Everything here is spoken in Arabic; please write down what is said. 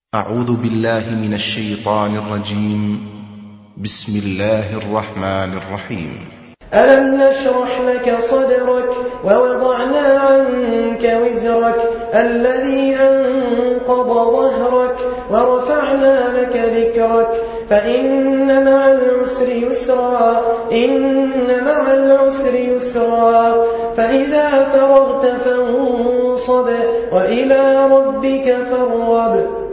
أعوذ بالله من الشيطان الرجيم. بسم الله الرحمن الرحيم. ألم نشرح لك صدرك ووضعنا عنك وزرك الذي أنقض ظهرك ورفعنا لك ذكرك فإن مع العسر يسرا إن مع العسر يسرا فإذا فرغت فانصب وإلى ربك فارغب.